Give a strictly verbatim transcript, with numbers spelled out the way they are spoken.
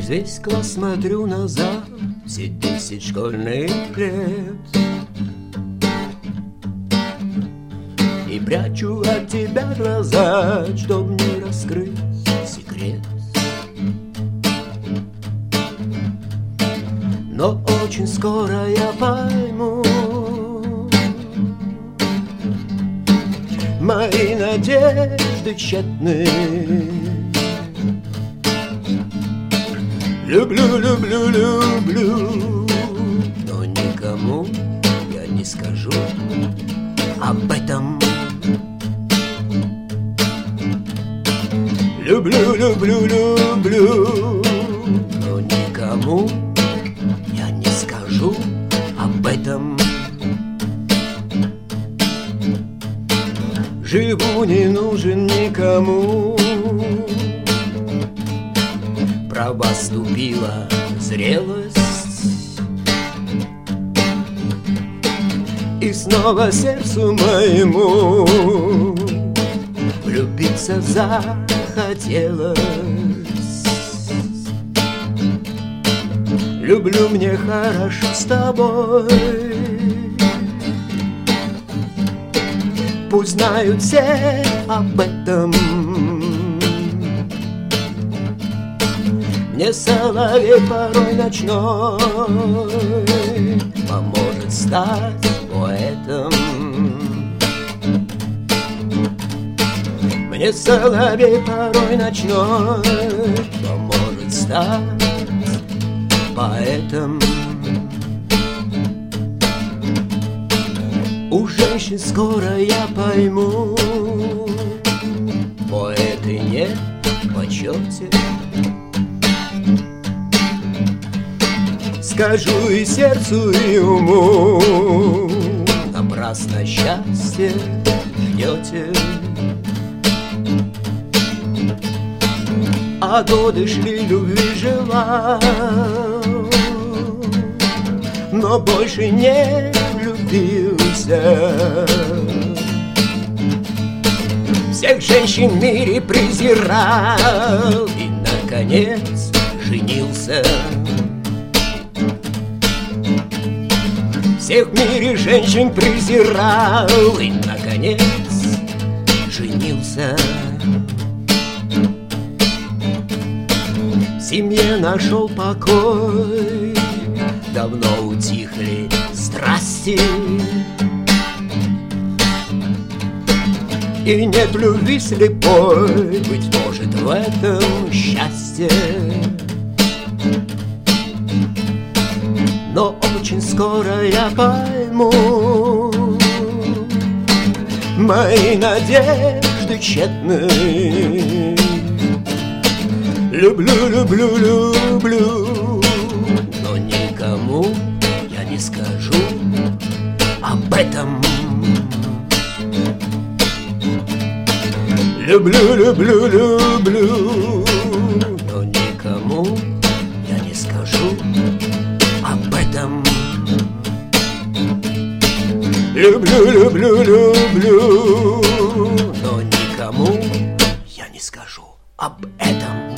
Через весь класс смотрю назад, все десять школьных лет, и прячу от тебя глаза, чтоб не раскрыть секрет. Но очень скоро я пойму, мои надежды тщетны. Люблю, люблю, люблю, но никому я не скажу об этом. Люблю, люблю, люблю, но никому я не скажу об этом. Живу, не нужен никому, права ступила зрелость, и снова сердцу моему влюбиться захотелось. Люблю, мне хорошо с тобой, пусть знают все об этом. Мне соловей порой ночной поможет стать поэтом. Мне соловей порой ночной поможет стать поэтом. У женщин скоро я пойму, поэты не в почете. Скажу и сердцу, и уму, напрасно счастье ждете. А годы шли, любви желал, но больше не влюбился. Всех женщин в мире презирал и, наконец, женился. Всех в мире женщин презирал и, наконец, женился. В семье нашел покой, давно утихли страсти, и нет любви слепой, быть может, в этом счастье. Но очень скоро я пойму, мои надежды тщетны. Люблю, люблю, люблю, но никому я не скажу об этом. Люблю, люблю, люблю, но никому я не скажу об этом. Люблю, люблю, люблю, но никому я не скажу об этом.